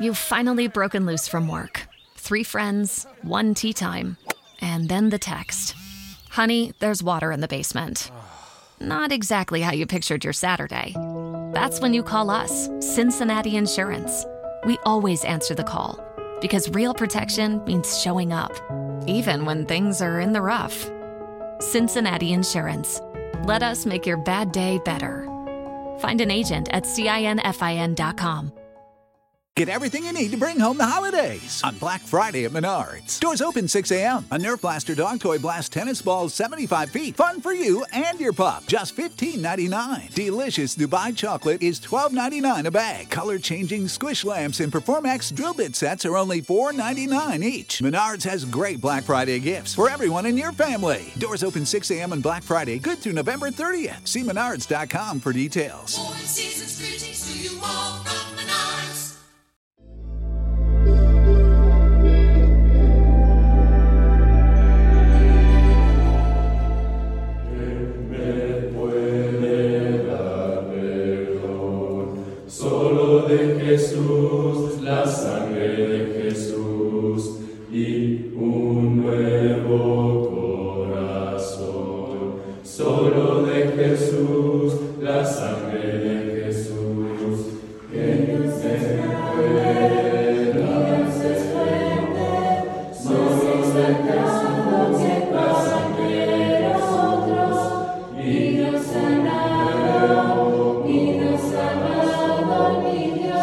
You've finally broken loose from work. 3 friends, 1 tea time, and then the text. Honey, there's water in the basement. Not exactly how you pictured your Saturday. That's when you call us, Cincinnati Insurance. We always answer the call because real protection means showing up, even when things are in the rough. Cincinnati Insurance. Let us make your bad day better. Find an agent at CINFIN.com. Get everything you need to bring home the holidays on Black Friday at Menards. Doors open 6 a.m. A Nerf Blaster Dog Toy Blast tennis ball 75 feet. Fun for you and your pup. Just $15.99. Delicious Dubai chocolate is $12.99 a bag. Color-changing squish lamps and Performax drill bit sets are only $4.99 each. Menards has great Black Friday gifts for everyone in your family. Doors open 6 a.m. on Black Friday, good through November 30th. See Menards.com for details. More season's greetings to you all from Menards. Jesús, la sangre de Jesús y un nuevo corazón. Solo de Jesús, la sangre de Jesús, que no se pueda desprender. Solo de Jesús, la sangre de nosotros y nos sanará, y nos sanará, mi Dios.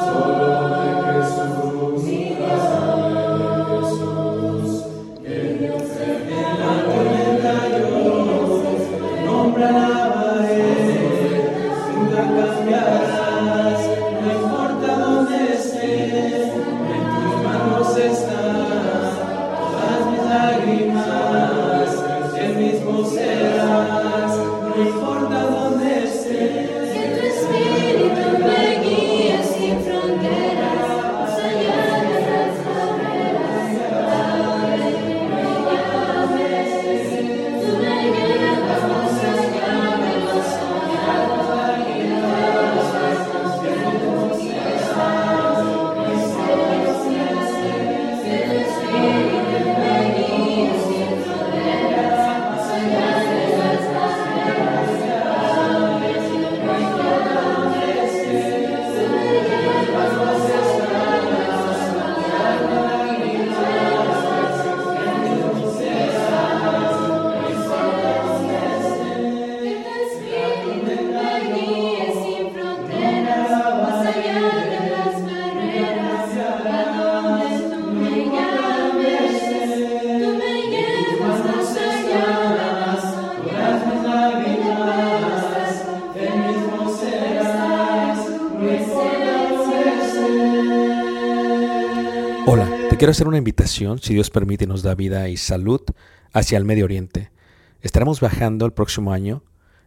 Hola, te quiero hacer una invitación, si Dios permite y nos da vida y salud, hacia el Medio Oriente. Estaremos viajando el próximo año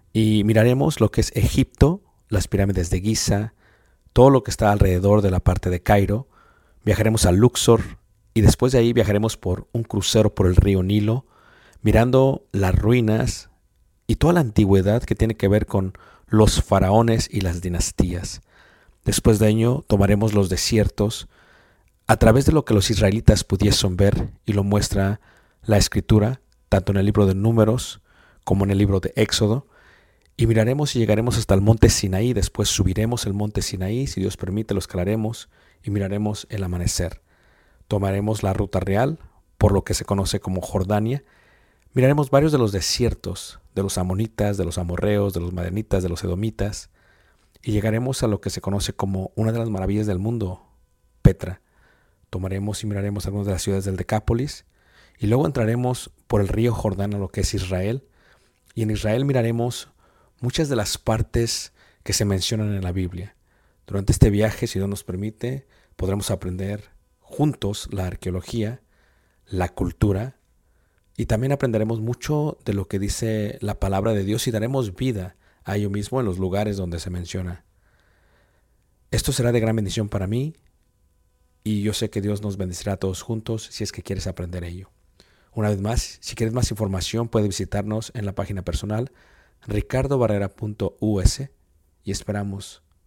y miraremos lo que es Egipto, las pirámides de Giza, todo lo que está alrededor de la parte de Cairo. Viajaremos a Luxor y después de ahí viajaremos por un crucero por el río Nilo, mirando las ruinas y toda la antigüedad que tiene que ver con los faraones y las dinastías. Después de ello tomaremos los desiertos a través de lo que los israelitas pudiesen ver, y lo muestra la Escritura, tanto en el libro de Números como en el libro de Éxodo, y miraremos y llegaremos hasta el monte Sinaí. Después subiremos el monte Sinaí, si Dios permite lo escalaremos y miraremos el amanecer. Tomaremos la ruta real por lo que se conoce como Jordania. Miraremos varios de los desiertos, de los amonitas, de los amorreos, de los madianitas, de los edomitas, y llegaremos a lo que se conoce como una de las maravillas del mundo, Petra. Tomaremos y miraremos algunas de las ciudades del Decápolis y luego entraremos por el río Jordán a lo que es Israel, y en Israel miraremos muchas de las partes que se mencionan en la Biblia. Durante este viaje, si Dios nos permite, podremos aprender juntos la arqueología, la cultura, y también aprenderemos mucho de lo que dice la palabra de Dios y daremos vida a ello mismo en los lugares donde se menciona. Esto será de gran bendición para mí, y yo sé que Dios nos bendecirá a todos juntos si es que quieres aprender ello. Una vez más, si quieres más información, puedes visitarnos en la página personal ricardobarrera.us y esperamos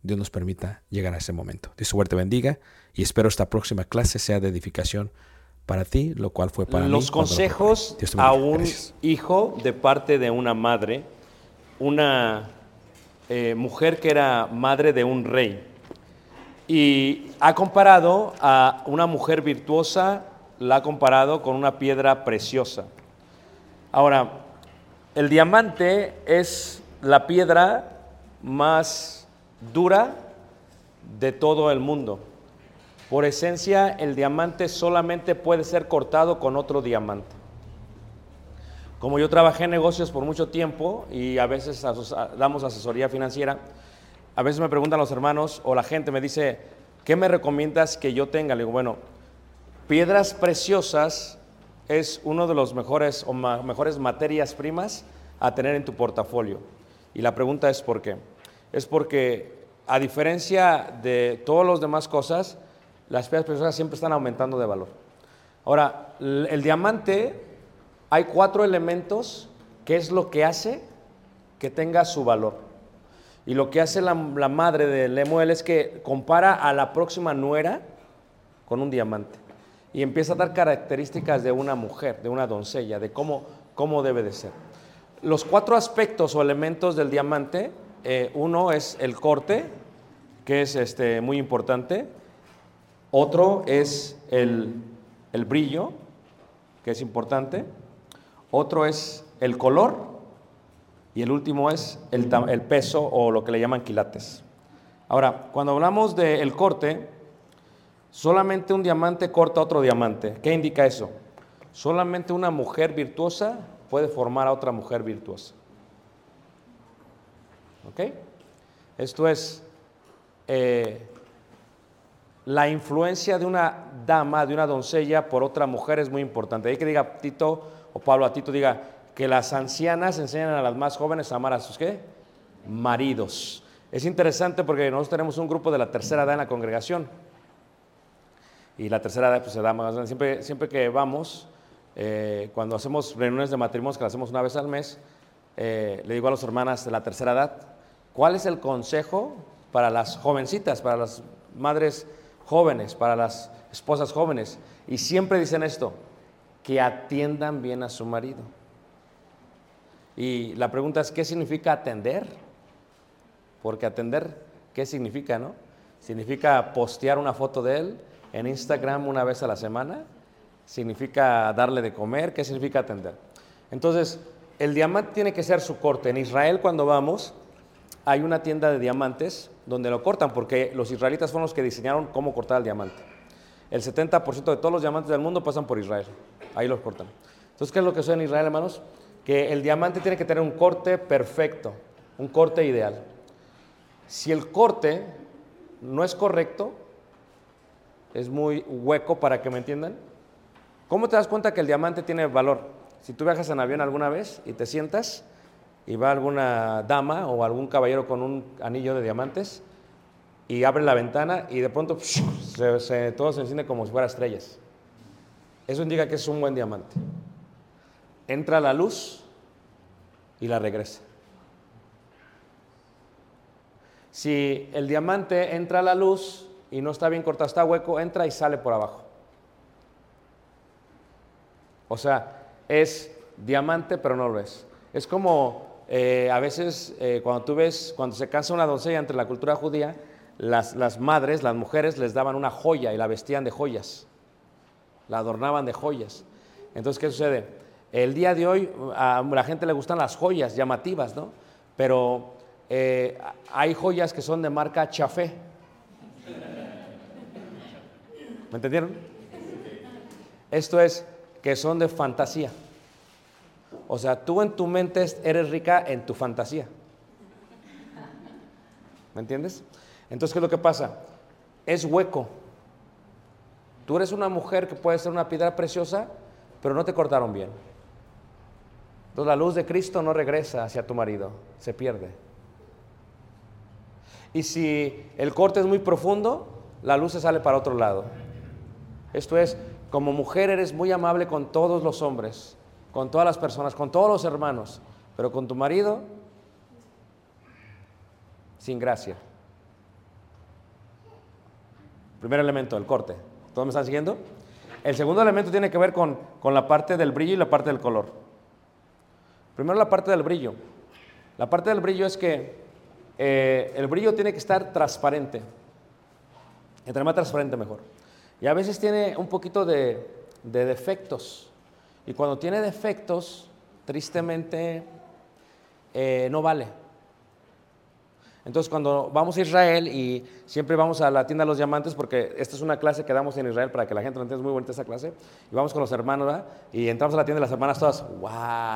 Dios nos permita llegar a ese momento. Dios su te bendiga y espero esta próxima clase sea de edificación para ti, lo cual fue para mí. Los consejos a un hijo de parte de una madre, una mujer que era madre de un rey. Y ha comparado a una mujer virtuosa, la ha comparado con una piedra preciosa. Ahora, el diamante es la piedra más dura de todo el mundo. Por esencia, el diamante solamente puede ser cortado con otro diamante. Como yo trabajé en negocios por mucho tiempo y a veces damos asesoría financiera, a veces me preguntan los hermanos o la gente me dice, ¿qué me recomiendas que yo tenga? Le digo, bueno, piedras preciosas es uno de los mejores materias primas a tener en tu portafolio. Y la pregunta es ¿por qué? Es porque a diferencia de todas las demás cosas, las piedras preciosas siempre están aumentando de valor. Ahora, el diamante, hay 4 elementos que es lo que hace que tenga su valor. Y lo que hace la madre de Lemuel es que compara a la próxima nuera con un diamante. Y empieza a dar características de una mujer, de una doncella, de cómo debe de ser. Los 4 aspectos o elementos del diamante, uno es el corte, que es muy importante. Otro es el brillo, que es importante. Otro es el color. Y el último es el peso o lo que le llaman quilates. Ahora, cuando hablamos del corte, solamente un diamante corta otro diamante. ¿Qué indica eso? Solamente una mujer virtuosa puede formar a otra mujer virtuosa. ¿Ok? Esto es la influencia de una dama, de una doncella por otra mujer es muy importante. Hay que diga Tito o Pablo a Tito, diga que las ancianas enseñan a las más jóvenes a amar a sus ¿qué? Maridos. Es interesante porque nosotros tenemos un grupo de la tercera edad en la congregación. Y la tercera edad pues, se da más. Siempre que vamos, cuando hacemos reuniones de matrimonios, que las hacemos una vez al mes, le digo a las hermanas de la tercera edad, ¿cuál es el consejo para las jovencitas, para las madres jóvenes, para las esposas jóvenes? Y siempre dicen esto, que atiendan bien a su marido. Y la pregunta es, ¿qué significa atender? Porque atender, ¿qué significa, no? ¿Significa postear una foto de él en Instagram una vez a la semana? ¿Significa darle de comer? ¿Qué significa atender? Entonces, el diamante tiene que ser su corte. En Israel, cuando vamos, hay una tienda de diamantes donde lo cortan, porque los israelitas fueron los que diseñaron cómo cortar el diamante. El 70% de todos los diamantes del mundo pasan por Israel. Ahí los cortan. Entonces, ¿qué es lo que sucede en Israel, hermanos? Que el diamante tiene que tener un corte perfecto, un corte ideal. Si el corte no es correcto, es muy hueco para que me entiendan. ¿Cómo te das cuenta que el diamante tiene valor? Si tú viajas en avión alguna vez y te sientas y va alguna dama o algún caballero con un anillo de diamantes y abre la ventana y de pronto todo se enciende como si fuera estrellas. Eso indica que es un buen diamante. Entra la luz y la regresa. Si el diamante entra a la luz y no está bien cortado, está hueco, entra y sale por abajo. O sea, es diamante pero no lo es. Es como a veces cuando se casa una doncella entre la cultura judía, las madres, las mujeres les daban una joya y la vestían de joyas, la adornaban de joyas. Entonces, ¿qué sucede? El día de hoy a la gente le gustan las joyas llamativas, ¿no? Pero hay joyas que son de marca Chafé. ¿Me entendieron? Esto es que son de fantasía. O sea, tú en tu mente eres rica en tu fantasía. ¿Me entiendes? Entonces, ¿qué es lo que pasa? Es hueco. Tú eres una mujer que puede ser una piedra preciosa, pero no te cortaron bien. Entonces la luz de Cristo no regresa hacia tu marido, se pierde. Y si el corte es muy profundo, la luz se sale para otro lado. Esto es, como mujer eres muy amable con todos los hombres, con todas las personas, con todos los hermanos, pero con tu marido, sin gracia. Primer elemento, el corte. ¿Todos me están siguiendo? El segundo elemento tiene que ver con la parte del brillo y la parte del color. Primero la parte del brillo. La parte del brillo es que el brillo tiene que estar transparente. Entre más transparente mejor. Y a veces tiene un poquito de defectos. Y cuando tiene defectos, tristemente, no vale. Entonces, cuando vamos a Israel y siempre vamos a la tienda de los diamantes, porque esta es una clase que damos en Israel para que la gente lo entienda, es muy bonita esa clase, y vamos con los hermanos, ¿verdad? Y entramos a la tienda de las hermanas todas, ¡wow!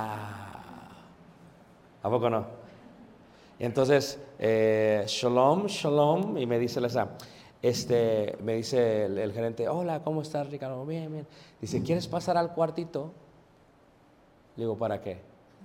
¿A poco no? Y entonces, shalom, shalom, y me dice me dice el gerente, hola, ¿cómo estás, Ricardo? Bien, bien. Dice, ¿quieres pasar al cuartito? Le digo, ¿para qué?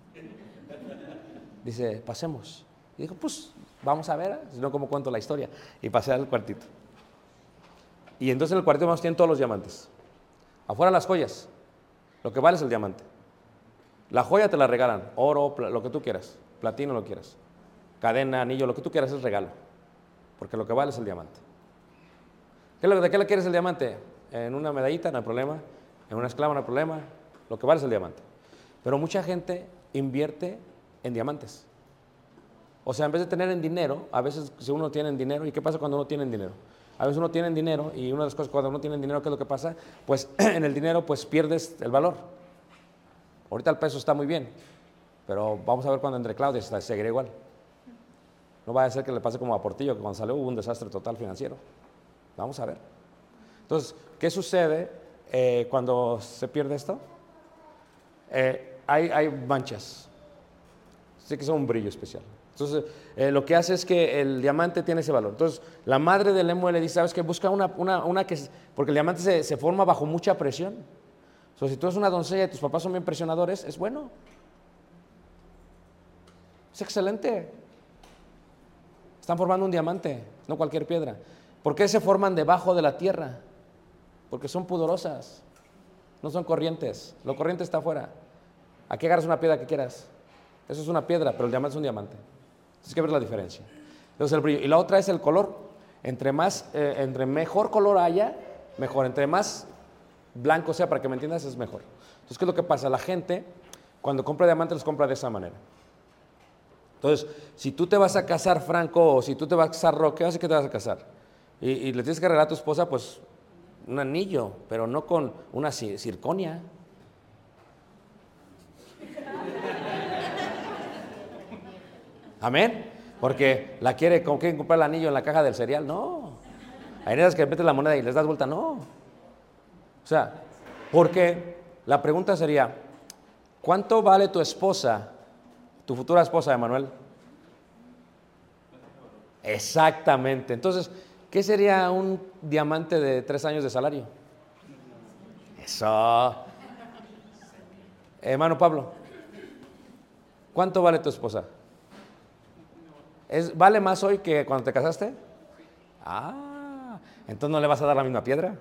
Dice, pasemos. Y dijo, pues, vamos a ver, si no, ¿cómo cuento la historia? Y pasé al cuartito. Y entonces en el cuartito tienen todos los diamantes. Afuera las joyas. Lo que vale es el diamante. La joya te la regalan, oro, lo que tú quieras, platino, lo que quieras. Cadena, anillo, lo que tú quieras es regalo. Porque lo que vale es el diamante. ¿De qué le quieres el diamante? En una medallita no hay problema, en una esclava no hay problema, lo que vale es el diamante. Pero mucha gente invierte en diamantes. O sea, en vez de tener en dinero, a veces si uno tiene en dinero, ¿y qué pasa cuando uno tiene en dinero? A veces uno tiene en dinero y una de las cosas cuando uno tiene en dinero, ¿qué es lo que pasa? Pues en el dinero pues pierdes el valor. Ahorita el peso está muy bien, pero vamos a ver cuando entre Claudia seguirá igual. No vaya a ser que le pase como a Portillo, que cuando salió hubo un desastre total financiero. Vamos a ver. Entonces, ¿qué sucede cuando se pierde esto? Hay manchas. Sí que son un brillo especial. Entonces, lo que hace es que el diamante tiene ese valor. Entonces, la madre del Lemuel le dice, ¿sabes qué? Busca una que... Porque el diamante se forma bajo mucha presión. O sea, si tú eres una doncella y tus papás son bien presionadores, es bueno. Es excelente. Están formando un diamante, no cualquier piedra. ¿Por qué se forman debajo de la tierra? Porque son pudorosas, no son corrientes. Lo corriente está afuera. Aquí agarras una piedra que quieras. Eso es una piedra, pero el diamante es un diamante. Tienes que ver la diferencia. Entonces el brillo. Y la otra es el color. Entre mejor color haya, mejor. Entre más blanco sea, para que me entiendas, es mejor. Entonces, ¿qué es lo que pasa? La gente, cuando compra diamantes, los compra de esa manera. Entonces, si tú te vas a casar, Franco, o si tú te vas a casar, Roque, ¿qué te vas a casar? Y le tienes que regalar a tu esposa, pues, un anillo, pero no con una circonia. Amén. Porque la quieren comprar el anillo en la caja del cereal. No. Hay esas que metes la moneda y les das vuelta. No. O sea, porque la pregunta sería, ¿cuánto vale tu esposa, tu futura esposa, Emanuel? Exactamente. Entonces, ¿qué sería un diamante de 3 años de salario? Eso. Hermano Pablo, ¿cuánto vale tu esposa? ¿Vale más hoy que cuando te casaste? Ah, entonces no le vas a dar la misma piedra.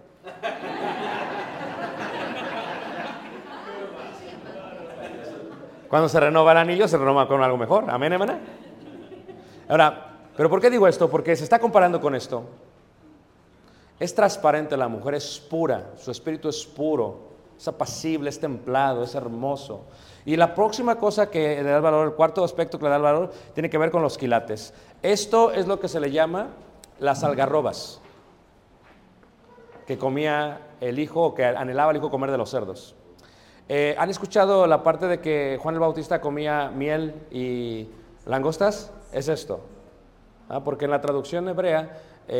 Cuando se renova el anillo, se renova con algo mejor. Amén, hermana. Ahora, ¿pero por qué digo esto? Porque se está comparando con esto. Es transparente la mujer, es pura, su espíritu es puro, es apacible, es templado, es hermoso. Y la próxima cosa que le da el valor, el cuarto aspecto que le da el valor, tiene que ver con los quilates. Esto es lo que se le llama las algarrobas, que comía el hijo, o que anhelaba el hijo comer de los cerdos. ¿Han escuchado la parte de que Juan el Bautista comía miel y langostas? Es esto. Porque en la traducción hebrea,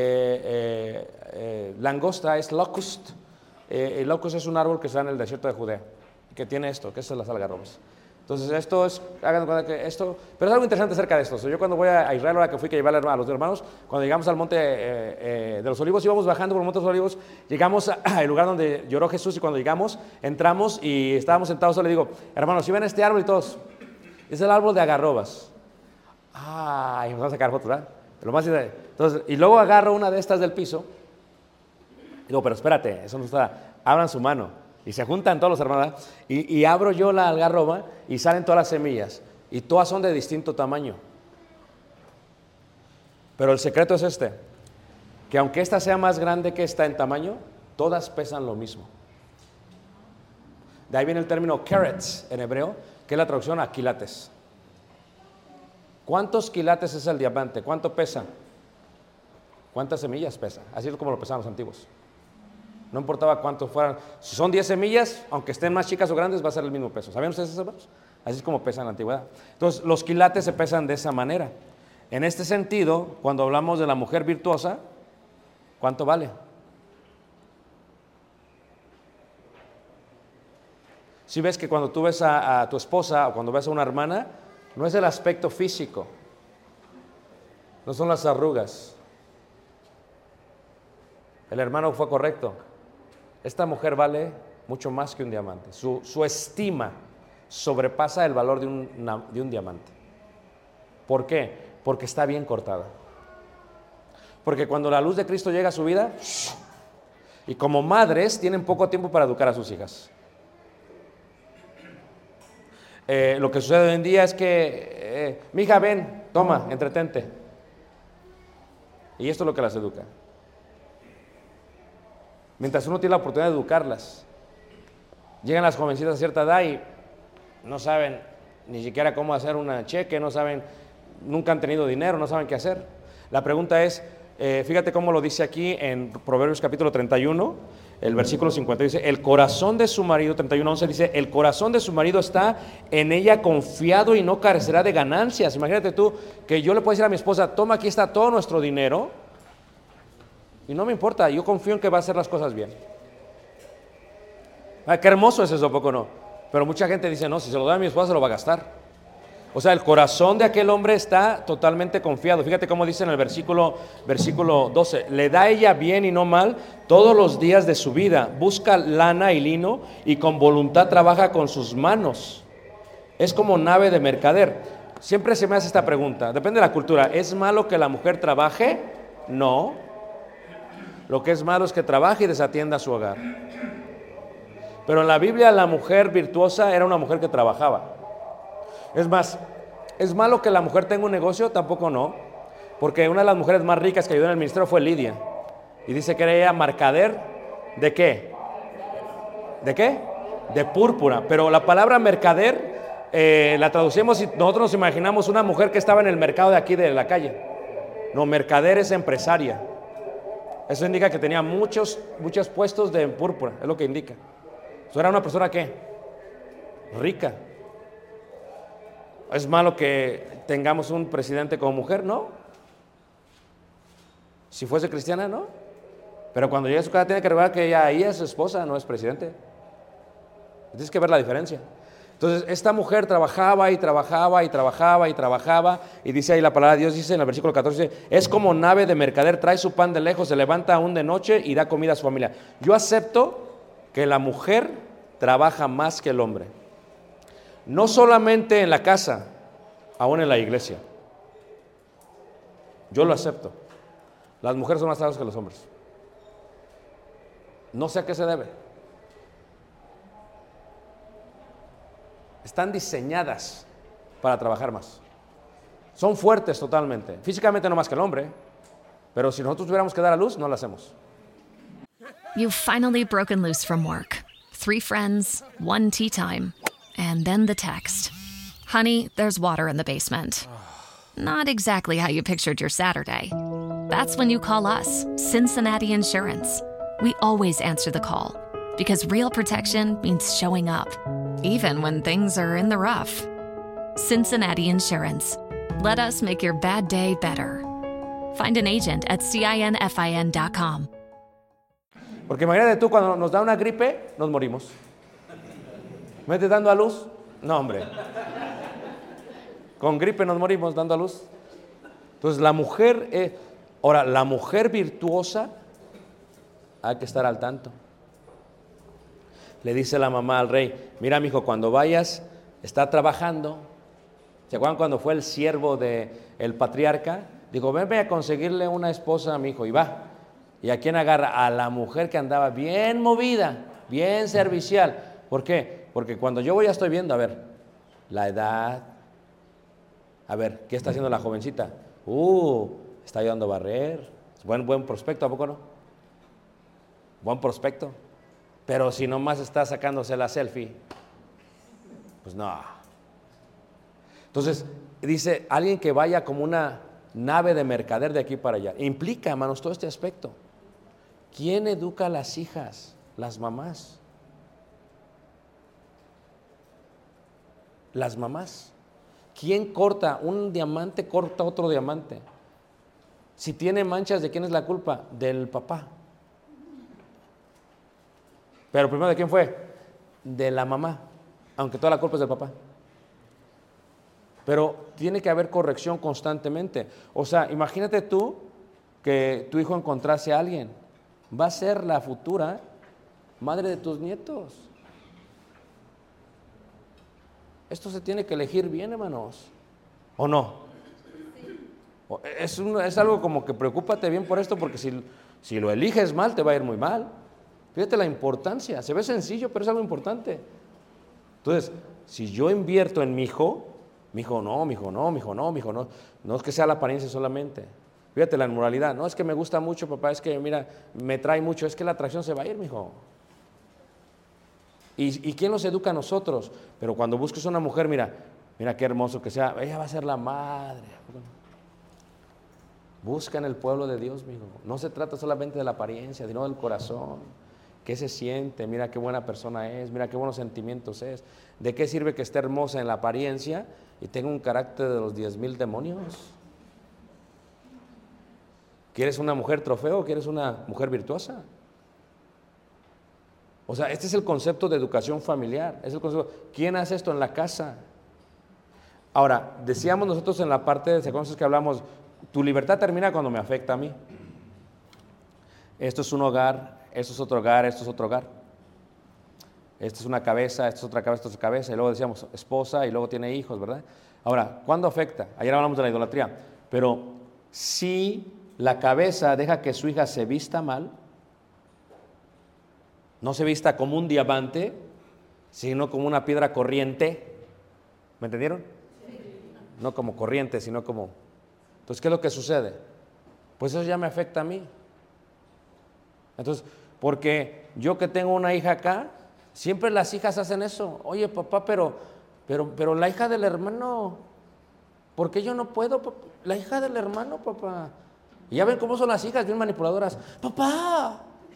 langosta es locust. El locust es un árbol que está en el desierto de Judea, que tiene esto, que son las algarrobas. Entonces esto es, hagan cuenta que esto, pero es algo interesante acerca de esto. O sea, yo cuando voy a Israel, ahora que fui que llevé a los hermanos, cuando llegamos al monte de los Olivos, íbamos bajando por el monte de los Olivos, llegamos al lugar donde lloró Jesús y cuando llegamos, entramos y estábamos sentados, yo le digo, hermanos, si ven este árbol y todos, es el árbol de algarrobas. Y nos vamos a sacar fotos, ¿verdad? Entonces, y luego agarro una de estas del piso, digo, pero espérate, eso no está, abran su mano. Y se juntan todos los hermanos, y abro yo la algarroba y salen todas las semillas. Y todas son de distinto tamaño. Pero el secreto es este, que aunque esta sea más grande que esta en tamaño, todas pesan lo mismo. De ahí viene el término carats en hebreo, que es la traducción a quilates. ¿Cuántos quilates es el diamante? ¿Cuánto pesa? ¿Cuántas semillas pesa? Así es como lo pesaban los antiguos. No importaba cuántos fueran. Si son 10 semillas, aunque estén más chicas o grandes, va a ser el mismo peso. ¿Sabían ustedes eso, hermanos? Así es como pesa en la antigüedad. Entonces, los quilates se pesan de esa manera. En este sentido, cuando hablamos de la mujer virtuosa, ¿cuánto vale? Si ves que cuando tú ves a tu esposa o cuando ves a una hermana, no es el aspecto físico, no son las arrugas. El hermano fue correcto. Esta mujer vale mucho más que un diamante. Su estima sobrepasa el valor de un diamante. ¿Por qué? Porque está bien cortada. Porque cuando la luz de Cristo llega a su vida, y como madres tienen poco tiempo para educar a sus hijas. Lo que sucede hoy en día es que, mija, ven, toma, entretente. Y esto es lo que las educa. Mientras uno tiene la oportunidad de educarlas, llegan las jovencitas a cierta edad y no saben ni siquiera cómo hacer un cheque, no saben, nunca han tenido dinero, no saben qué hacer. La pregunta es, fíjate cómo lo dice aquí en Proverbios capítulo 31, el versículo 50, dice, el corazón de su marido, 31:11 dice, el corazón de su marido está en ella confiado y no carecerá de ganancias. Imagínate tú que yo le puedo decir a mi esposa, toma, aquí está todo nuestro dinero, y no me importa, yo confío en que va a hacer las cosas bien. Qué hermoso es eso, ¿poco no? Pero mucha gente dice, no, si se lo da a mi esposa se lo va a gastar. O sea, el corazón de aquel hombre está totalmente confiado. Fíjate cómo dice en el versículo 12, le da ella bien y no mal todos los días de su vida, busca lana y lino y con voluntad trabaja con sus manos. Es como nave de mercader. Siempre se me hace esta pregunta, depende de la cultura, ¿es malo que la mujer trabaje? No. Lo que es malo es que trabaje y desatienda su hogar. Pero en la Biblia la mujer virtuosa era una mujer que trabajaba. Es más, ¿es malo que la mujer tenga un negocio? Tampoco no. Porque una de las mujeres más ricas que ayudó en el ministerio fue Lidia. Y dice que era ella mercader ¿de qué? ¿De qué? De púrpura. Pero la palabra mercader la traducimos y nosotros nos imaginamos una mujer que estaba en el mercado de aquí de la calle. No, mercader es empresaria. Eso indica que tenía muchos puestos de púrpura, es lo que indica. Eso era una persona ¿qué? Rica. ¿Es malo que tengamos un presidente como mujer? No. Si fuese cristiana, no. Pero cuando llegue a su casa tiene que recordar que ella es su esposa, no es presidente. Tienes que ver la diferencia. Entonces, esta mujer trabajaba y trabajaba y trabajaba y trabajaba, y dice ahí la palabra de Dios, dice en el versículo 14, es como nave de mercader, trae su pan de lejos, se levanta aún de noche y da comida a su familia. Yo acepto que la mujer trabaja más que el hombre. No solamente en la casa, aún en la iglesia. Yo lo acepto. Las mujeres son más trabajosas que los hombres. No sé a qué se debe. Están diseñadas para trabajar más. Son fuertes totalmente. Físicamente no más que el hombre. Pero si nosotros tuviéramos que dar a luz, no lo hacemos. You've finally broken loose from work. 3 friends, 1 tea time, and then the text. Honey, there's water in the basement. Not exactly how you pictured your Saturday. That's when you call us, Cincinnati Insurance. We always answer the call because real protection means showing up, even when things are in the rough. Cincinnati Insurance. Let us make your bad day better. Find an agent at CINFIN.com. Porque imagínate tú, cuando nos da una gripe, nos morimos. ¿Me estás dando a luz? No, hombre. Con gripe nos morimos dando a luz. Entonces la mujer, ahora la mujer virtuosa, hay que estar al tanto. Le dice la mamá al rey, mira mijo, cuando vayas, está trabajando. ¿Se acuerdan cuando fue el siervo del patriarca? Dijo, ven a conseguirle una esposa a mi hijo, y va. ¿Y a quién agarra? A la mujer que andaba bien movida, bien servicial. ¿Por qué? Porque cuando yo voy ya estoy viendo, a ver, la edad. A ver, ¿qué está haciendo la jovencita? Está ayudando a barrer. Es buen prospecto, ¿a poco no? Buen prospecto. Pero si nomás está sacándose la selfie, pues no. Entonces, dice, alguien que vaya como una nave de mercader de aquí para allá. Implica, hermanos, todo este aspecto. ¿Quién educa a las hijas? Las mamás. Las mamás. ¿Quién corta? Un diamante corta otro diamante. Si tiene manchas, ¿de quién es la culpa? Del papá. Pero primero, ¿de quién fue? De la mamá, aunque toda la culpa es del papá. Pero tiene que haber corrección constantemente. O sea, imagínate tú que tu hijo encontrase a alguien. Va a ser la futura madre de tus nietos. Esto se tiene que elegir bien, hermanos. ¿O no? Es algo como que preocúpate bien por esto, porque si lo eliges mal, te va a ir muy mal. Fíjate la importancia. Se ve sencillo, pero es algo importante. Entonces, si yo invierto en mi hijo no. No es que sea la apariencia solamente. Fíjate la inmoralidad. No es que me gusta mucho, papá, es que, mira, me trae mucho. Es que la atracción se va a ir, mijo. ¿Y quién los educa a nosotros? Pero cuando busques una mujer, mira qué hermoso que sea. Ella va a ser la madre. Busca en el pueblo de Dios, mijo. No se trata solamente de la apariencia, sino del corazón. ¿Qué se siente? Mira qué buena persona es, mira qué buenos sentimientos es. ¿De qué sirve que esté hermosa en la apariencia y tenga un carácter de los 10,000 demonios? ¿Quieres una mujer trofeo o quieres una mujer virtuosa? O sea, este es el concepto de educación familiar. Es el concepto. ¿Quién hace esto en la casa? Ahora, decíamos nosotros en la parte de secuencias que hablamos, tu libertad termina cuando me afecta a mí. Esto es un hogar, esto es otro hogar, esto es otro hogar. Esto es una cabeza, esto es otra cabeza, esto es otra cabeza. Y luego decíamos esposa y luego tiene hijos, ¿verdad? Ahora, ¿cuándo afecta? Ayer hablamos de la idolatría. Pero si la cabeza deja que su hija se vista mal, no se vista como un diamante, sino como una piedra corriente. ¿Me entendieron? No como corriente, sino como... Entonces, ¿qué es lo que sucede? Pues eso ya me afecta a mí. Entonces, porque yo que tengo una hija acá, siempre las hijas hacen eso. Oye, papá, pero la hija del hermano, ¿por qué yo no puedo, papá? La hija del hermano, papá. Y ya ven cómo son las hijas, bien manipuladoras. ¡Papá!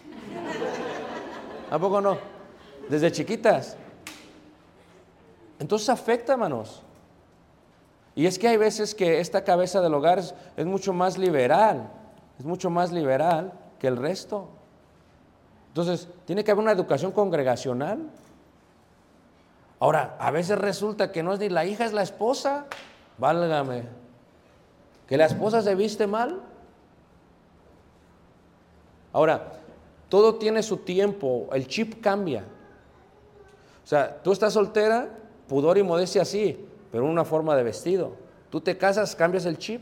¿A poco no? Desde chiquitas. Entonces afecta, hermanos. Y es que hay veces que esta cabeza del hogar es mucho más liberal. Es mucho más liberal que el resto. Entonces, tiene que haber una educación congregacional. Ahora, a veces resulta que no es ni la hija, es la esposa. Válgame. Que la esposa se viste mal. Ahora, todo tiene su tiempo, el chip cambia. O sea, tú estás soltera, pudor y modestia sí, pero en una forma de vestido. Tú te casas, cambias el chip.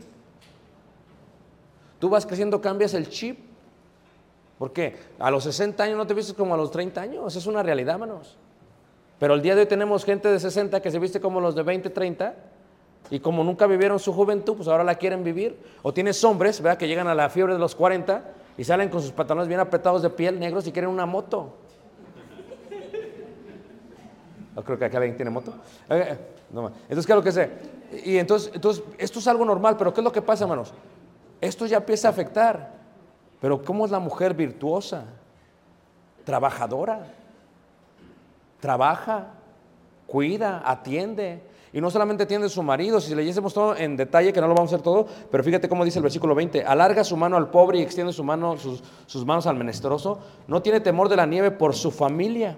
Tú vas creciendo, cambias el chip. ¿Por qué? A los 60 años no te vistes como a los 30 años, es una realidad, hermanos. Pero el día de hoy tenemos gente de 60 que se viste como los de 20, 30, y como nunca vivieron su juventud, pues ahora la quieren vivir. O tienes hombres, ¿verdad?, que llegan a la fiebre de los 40 y salen con sus pantalones bien apretados de piel, negros, y quieren una moto. No creo que acá alguien tiene moto. No, entonces, ¿qué es lo que sé? Y entonces, esto es algo normal, pero ¿qué es lo que pasa, hermanos? Esto ya empieza a afectar. Pero ¿cómo es la mujer virtuosa? Trabajadora. Trabaja, cuida, atiende. Y no solamente atiende a su marido, si leyésemos todo en detalle, que no lo vamos a hacer todo, pero fíjate cómo dice el versículo 20. Alarga su mano al pobre y extiende sus manos al menesteroso. No tiene temor de la nieve por su familia.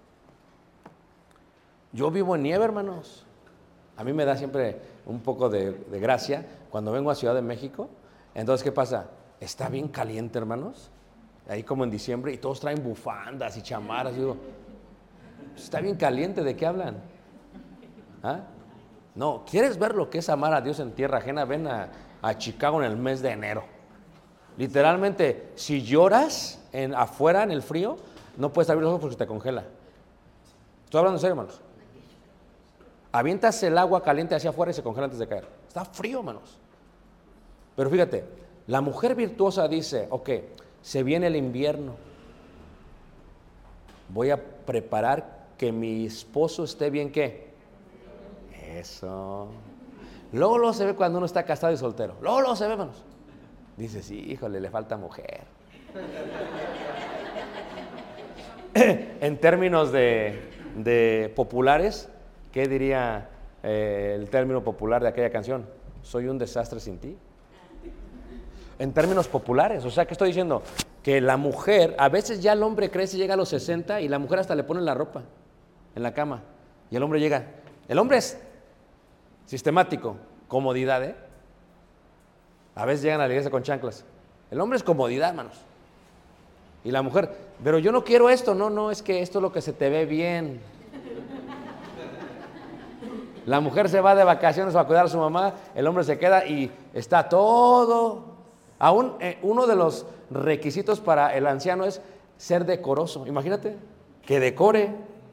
Yo vivo en nieve, hermanos. A mí me da siempre un poco de gracia cuando vengo a Ciudad de México. Entonces, ¿qué pasa? Está bien caliente, hermanos. Ahí como en diciembre, y todos traen bufandas y chamarras. Y digo, está bien caliente, ¿de qué hablan? ¿Ah? No, ¿quieres ver lo que es amar a Dios en tierra ajena? Ven a Chicago en el mes de enero. Literalmente, si lloras afuera en el frío, no puedes abrir los ojos porque te congela. Estoy hablando en serio, hermanos. Avientas el agua caliente hacia afuera y se congela antes de caer. Está frío, hermanos. Pero fíjate, La mujer virtuosa dice, ok, se viene el invierno. Voy a preparar que mi esposo esté bien, ¿qué? Eso. Luego se ve cuando uno está casado y soltero. Luego se ve, hermanos. Dice, sí, híjole, le falta mujer. En términos de populares, ¿qué diría el término popular de aquella canción? Soy un desastre sin ti. En términos populares, o sea, ¿qué estoy diciendo? Que la mujer, a veces ya el hombre crece y llega a los 60 y la mujer hasta le pone la ropa en la cama. Y el hombre llega. El hombre es sistemático, comodidad, ¿eh? A veces llegan a la iglesia con chanclas. El hombre es comodidad, hermanos. Y la mujer, pero yo no quiero esto. No, es que esto es lo que se te ve bien. La mujer se va de vacaciones para cuidar a su mamá, el hombre se queda y está todo. Aún uno de los requisitos para el anciano es ser decoroso. Imagínate, que decore.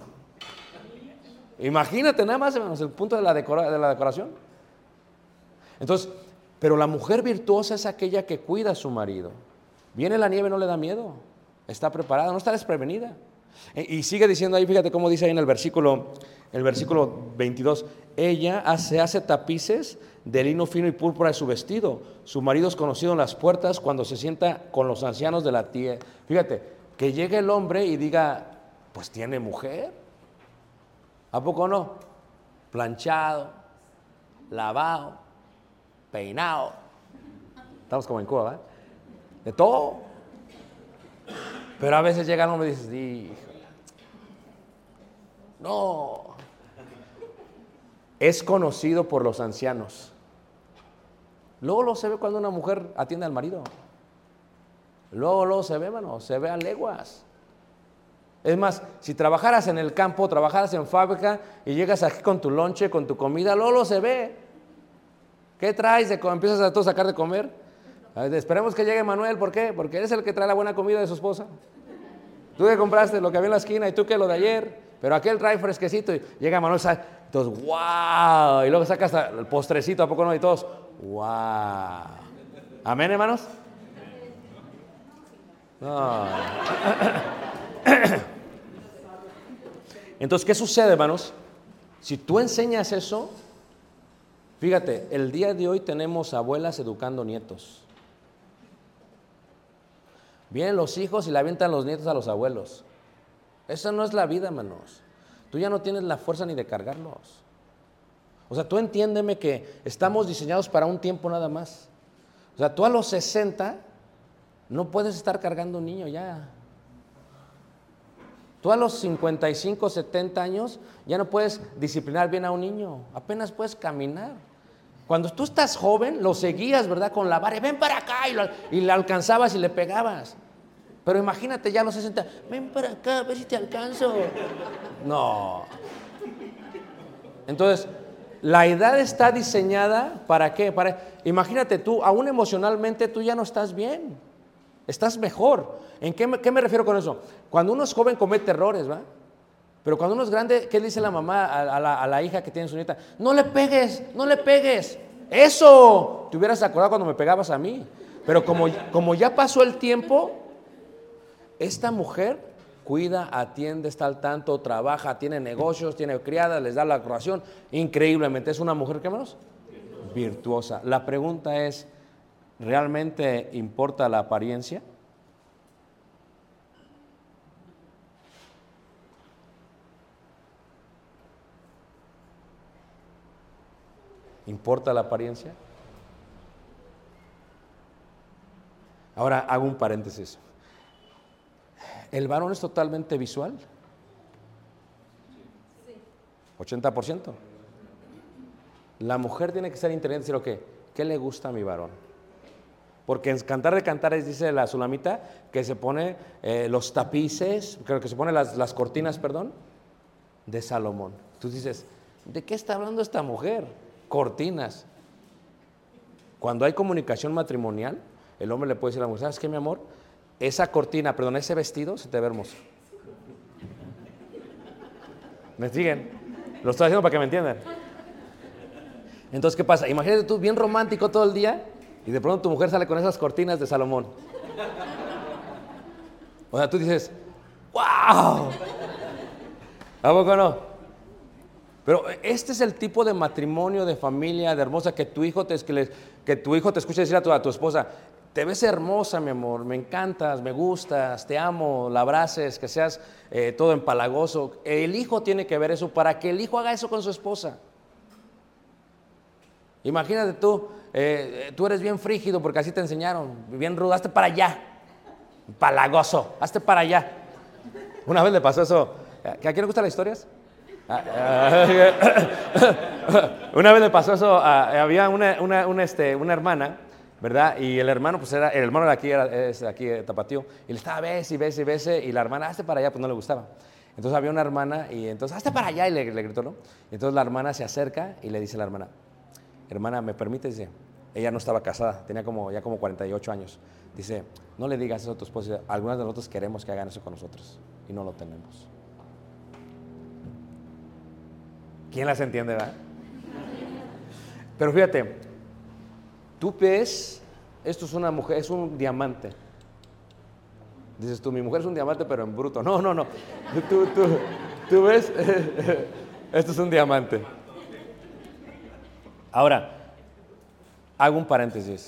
Imagínate nada más, hermanos, el punto de la decoración. Entonces, pero la mujer virtuosa es aquella que cuida a su marido. Viene la nieve, no le da miedo. Está preparada, no está desprevenida. Y sigue diciendo ahí, fíjate cómo dice ahí en el versículo 22. Ella se hace tapices de lino fino y púrpura de su vestido. Su marido es conocido en las puertas cuando se sienta con los ancianos de la tierra. Fíjate, que llegue el hombre y diga, pues tiene mujer. ¿A poco no? Planchado, lavado, peinado. Estamos como en Cuba, ¿verdad? De todo. Pero a veces llega el hombre y dices, híjole, no. Es conocido por los ancianos. Luego se ve cuando una mujer atiende al marido. Luego se ve, hermano, se ve a leguas. Es más, si trabajaras en el campo, trabajaras en fábrica y llegas aquí con tu lonche, con tu comida, luego se ve. ¿Qué traes? Empiezas a todo sacar de comer. Esperemos que llegue Manuel, ¿por qué? Porque él es el que trae la buena comida de su esposa. Tú que compraste lo que había en la esquina y tú que lo de ayer, pero aquel trae fresquecito y llega Manuel, entonces, ¡wow! Y luego saca hasta el postrecito, ¿a poco no? Y todos, ¡wow! ¿Amén, hermanos? No. Entonces, ¿qué sucede, hermanos? Si tú enseñas eso, fíjate, el día de hoy tenemos abuelas educando nietos. Vienen los hijos y le avientan los nietos a los abuelos. Esa no es la vida, hermanos. Tú ya no tienes la fuerza ni de cargarlos. O sea, tú entiéndeme que estamos diseñados para un tiempo nada más. O sea, tú a los 60 no puedes estar cargando un niño ya. Tú a los 55, 70 años ya no puedes disciplinar bien a un niño. Apenas puedes caminar. Cuando tú estás joven, lo seguías, ¿verdad? Con la vara, ven para acá, y le alcanzabas y le pegabas. Pero imagínate ya a los 60, ven para acá, a ver si te alcanzo. No. Entonces, la edad está diseñada ¿para qué? Imagínate tú, aún emocionalmente tú ya no estás bien. Estás mejor. ¿En qué me refiero con eso? Cuando uno es joven comete errores, ¿va? Pero cuando uno es grande, ¿qué le dice la mamá a la hija que tiene su nieta? No le pegues, no le pegues. Eso, te hubieras acordado cuando me pegabas a mí. Pero como ya pasó el tiempo, esta mujer cuida, atiende, está al tanto, trabaja, tiene negocios, tiene criadas, les da la curación. Increíblemente, es una mujer, ¿qué menos? Virtuosa. La pregunta es, ¿realmente importa la apariencia? ¿Importa la apariencia? Ahora hago un paréntesis. ¿El varón es totalmente visual? 80%. La mujer tiene que ser inteligente y decir, ¿qué le gusta a mi varón? Porque en Cantar de Cantares dice la Sulamita que se pone los tapices, creo que se pone las cortinas, de Salomón. Tú dices, ¿de qué está hablando esta mujer? Cortinas. Cuando hay comunicación matrimonial, el hombre le puede decir a la mujer, ¿sabes qué, mi amor? Esa cortina, ese vestido se te ve hermoso. ¿Me siguen? Lo estoy haciendo para que me entiendan. Entonces, ¿qué pasa? Imagínate tú bien romántico todo el día Y de pronto tu mujer sale con esas cortinas de Salomón. O sea, tú dices, ¡wow! ¿A poco no? Pero este es el tipo de matrimonio, de familia, de hermosa, que tu hijo te escuche decir a tu esposa, te ves hermosa, mi amor, me encantas, me gustas, te amo, la abraces, que seas todo empalagoso. El hijo tiene que ver eso para que el hijo haga eso con su esposa. Imagínate tú eres bien frígido porque así te enseñaron, bien rudo, hazte para allá, empalagoso, hazte para allá. Una vez le pasó eso, ¿a quién le gustan las historias? Una vez le pasó eso, había una hermana, ¿verdad? Y el hermano, pues el hermano es de aquí de Tapatío, y le estaba bese, y la hermana, hazte para allá, pues no le gustaba. Entonces había una hermana, y entonces, hazte para allá, y le gritó, ¿no? Y entonces la hermana se acerca y le dice a la hermana, ¿me permite? Dice, ella no estaba casada, tenía ya como 48 años. Dice, no le digas eso a tu esposa, algunas de nosotros queremos que hagan eso con nosotros, y no lo tenemos. ¿Quién las entiende, verdad? Pero fíjate, tú ves, esto es una mujer, es un diamante. Dices tú, mi mujer es un diamante, pero en bruto. No. Tú ves, esto es un diamante. Ahora, hago un paréntesis.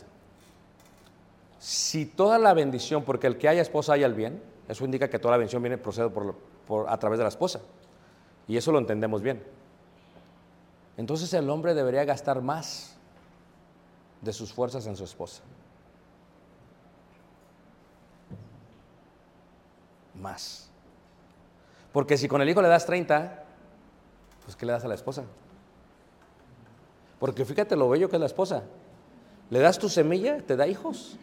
Si toda la bendición, porque el que haya esposa haya el bien, eso indica que toda la bendición procede a través de la esposa. Y eso lo entendemos bien. Entonces el hombre debería gastar más de sus fuerzas en su esposa. Más. Porque si con el hijo le das 30, pues ¿qué le das a la esposa? Porque fíjate lo bello que es la esposa. Le das tu semilla, te da hijos.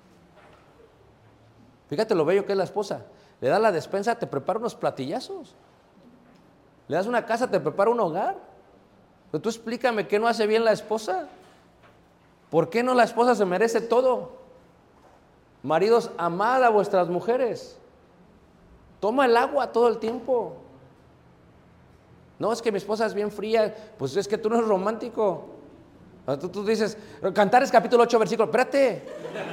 Fíjate lo bello que es la esposa. Le das la despensa, te prepara unos platillazos. Le das una casa, te prepara un hogar. Pero tú explícame, ¿qué no hace bien la esposa? ¿Por qué no la esposa se merece todo? Maridos, amad a vuestras mujeres. Toma el agua todo el tiempo. No, es que mi esposa es bien fría. Pues es que tú no eres romántico. Tú dices, Cantares capítulo 8, versículo, espérate.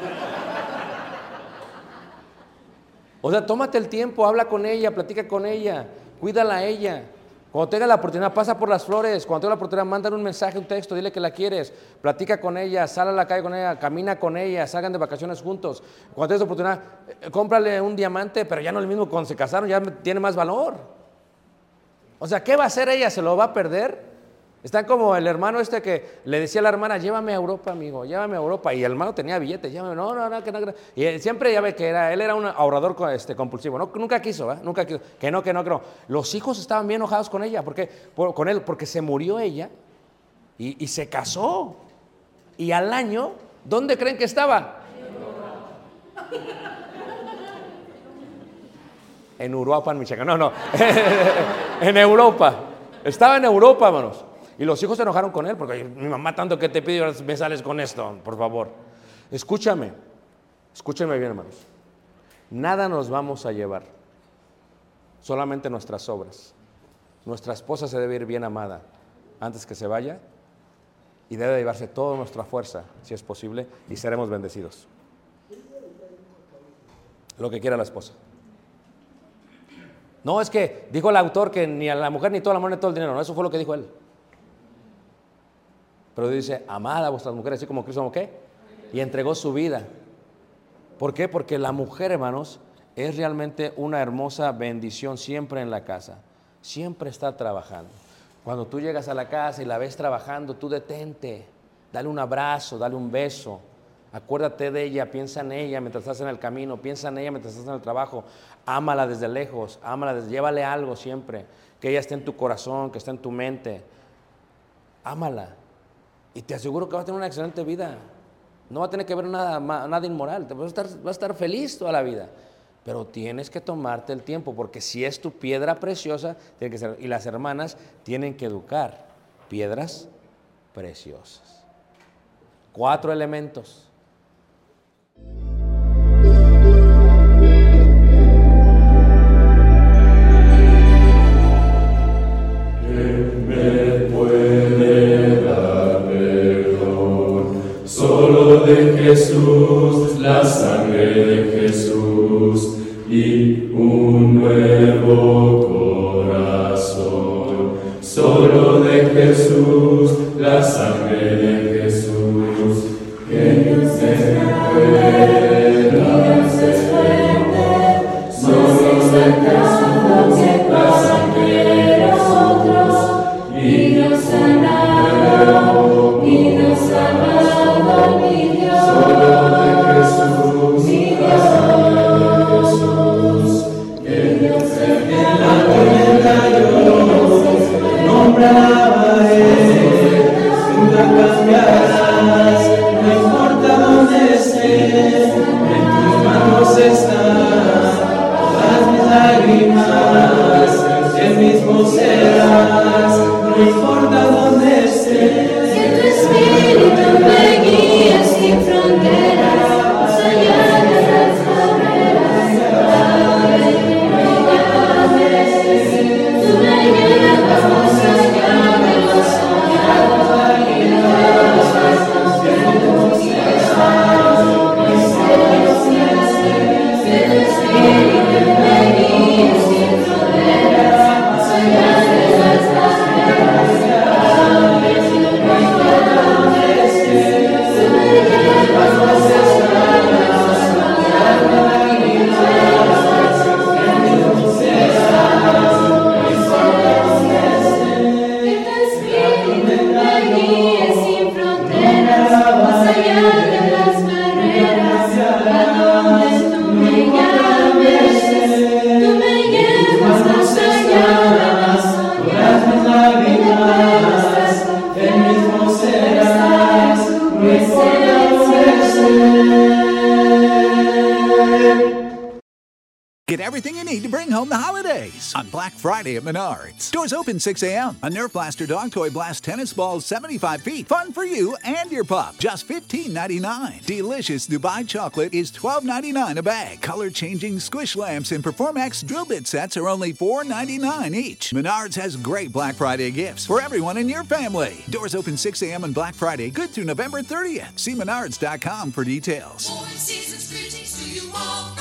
O sea, tómate el tiempo, habla con ella, platica con ella, cuídala a ella. Cuando tenga la oportunidad, pasa por las flores. Cuando tenga la oportunidad, mándale un mensaje, un texto, dile que la quieres. Platica con ella, sal a la calle con ella, camina con ella, salgan de vacaciones juntos. Cuando tengas la oportunidad, cómprale un diamante, pero ya no el mismo cuando se casaron, ya tiene más valor. O sea, ¿qué va a hacer ella? ¿Se lo va a perder? Están como el hermano que le decía a la hermana, llévame a Europa, amigo, llévame a Europa. Y el hermano tenía billetes, llévame, no, que no. Y él siempre ya ve que él era un ahorrador compulsivo, nunca quiso, nunca quiso, que no. Los hijos estaban bien enojados con ella, con él, porque se murió ella y se casó. Y al año, ¿dónde creen que estaba? En Uruapan, Michoacán, no. En Europa. Estaba en Europa, hermanos. Y los hijos se enojaron con él, porque mi mamá tanto que te pide y ahora me sales con esto, por favor. Escúchame bien, hermanos. Nada nos vamos a llevar, solamente nuestras obras. Nuestra esposa se debe ir bien amada antes que se vaya y debe llevarse toda nuestra fuerza, si es posible, y seremos bendecidos. Lo que quiera la esposa. No, es que dijo el autor que ni a la mujer ni toda la mujer ni todo el dinero. No, eso fue lo que dijo él. Pero dice, amad a vuestras mujeres, así como Cristo, ¿qué? Y entregó su vida. ¿Por qué? Porque la mujer, hermanos, es realmente una hermosa bendición siempre en la casa. Siempre está trabajando. Cuando tú llegas a la casa y la ves trabajando, tú detente, dale un abrazo, dale un beso. Acuérdate de ella, piensa en ella mientras estás en el camino, piensa en ella mientras estás en el trabajo. Ámala desde lejos, llévale algo siempre, que ella esté en tu corazón, que esté en tu mente. Ámala. Y te aseguro que vas a tener una excelente vida. No va a tener que ver nada inmoral. Vas a estar feliz toda la vida. Pero tienes que tomarte el tiempo, porque si es tu piedra preciosa, tiene que ser. Y las hermanas tienen que educar piedras preciosas. 4 elementos. Solo de nuevo corazón, solo de Jesús, la sangre de Jesús, que Dios es fuerte, Dios es fuerte, somos eternos, la sangre de nosotros, y Dios sanado, y Dios sanado, mi Dios, solo de Jesús, mi Dios, que Dios es en la tormenta yo nombraba Él, tú la cambiarás, no importa dónde estés, en tus manos están todas mis lágrimas, el mismo serás, no importa dónde estés. Que tu espíritu me guíe sin fronteras, más allá de las barreras, abre tu llaves, tú me llevas más allá de los soñados, y los vastos de tu cielo, mis celestiales. Que tu espíritu me guíe sin fronteras, más allá de las barreras, abre tu llaves, tú me llevas más allá de los soñados, y los vastos de tu cielo, mis celestiales. Que tu espíritu me guíe sin fronteras, más allá de las barreras, a donde tú me llames, tú me llevas más allá de los soñados, y las El mismo serás, no importa dónde Get everything you need to bring home the holidays on Black Friday at Menards. Doors open 6 a.m. A Nerf Blaster Dog Toy Blast tennis ball 75 feet. Fun for you and your pup. Just $15.99. Delicious Dubai chocolate is $12.99 a bag. Color-changing squish lamps and Performax drill bit sets are only $4.99 each. Menards has great Black Friday gifts for everyone in your family. Doors open 6 a.m. on Black Friday, good through November 30th. See menards.com for details. Boy, season's greetings to you all.